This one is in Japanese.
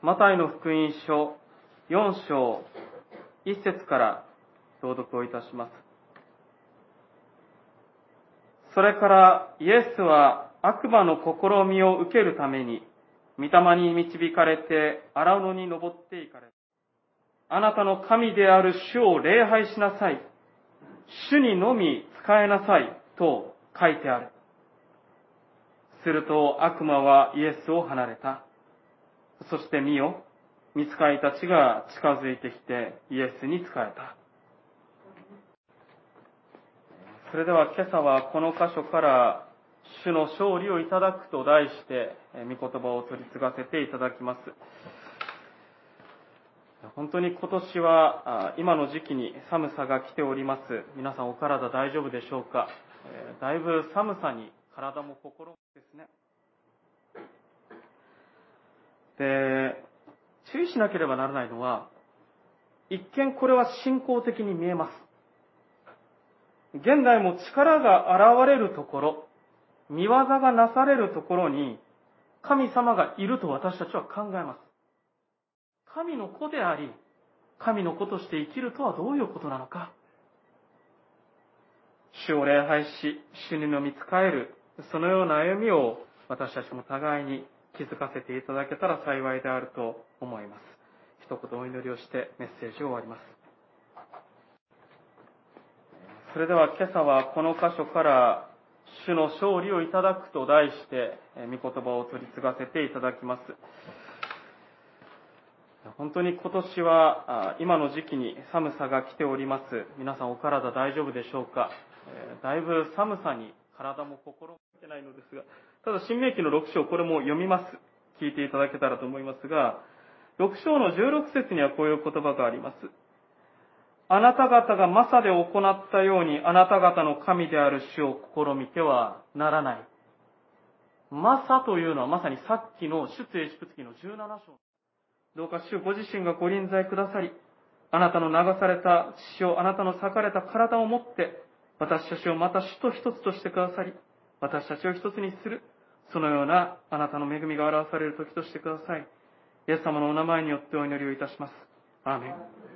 マタイの福音書4章1節から朗読をいたします。それからイエスは悪魔の試みを受けるために御霊に導かれて荒野に登っていかれ、あなたの神である主を礼拝しなさい。主にのみ仕えなさいと書いてある。すると悪魔はイエスを離れた。そして見よ、御使いたちが近づいてきてイエスに仕えた。それでは今朝はこの箇所から主の勝利をいただくと題して御言葉を取り継がせていただきます。本当に今年は今の時期に寒さが来ております。皆さんお体大丈夫でしょうか。だいぶ寒さに体も心もですね。で、注意しなければならないのは、一見これは信仰的に見えます。現代も力が現れるところ、御業がなされるところに神様がいると私たちは考えます。神の子であり、神の子として生きるとはどういうことなのか。主を礼拝し、主にのみ仕える、そのような歩みを私たちも互いに気づかせていただけたら幸いであると思います。一言お祈りをしてメッセージを終わります。それでは今朝はこの箇所から主の勝利をいただくと題して御言葉を取り継がせていただきます。本当に今年は今の時期に寒さが来ております。皆さんお体大丈夫でしょうか。だいぶ寒さに体も心もいけないのですが、ただ新明記の6章、これも読みます。聞いていただけたらと思いますが、6章の16節にはこういう言葉があります。あなた方がマサで行ったようにあなた方の神である主を試みてはならない。マサというのはまさにさっきの出エジプト記の17章。どうか主ご自身がご臨在くださり、あなたの流された血を、あなたの裂かれた体を持って、私たちをまた主と一つとしてくださり、私たちを一つにする、そのようなあなたの恵みが表される時としてください。イエス様のお名前によってお祈りをいたします。アーメン。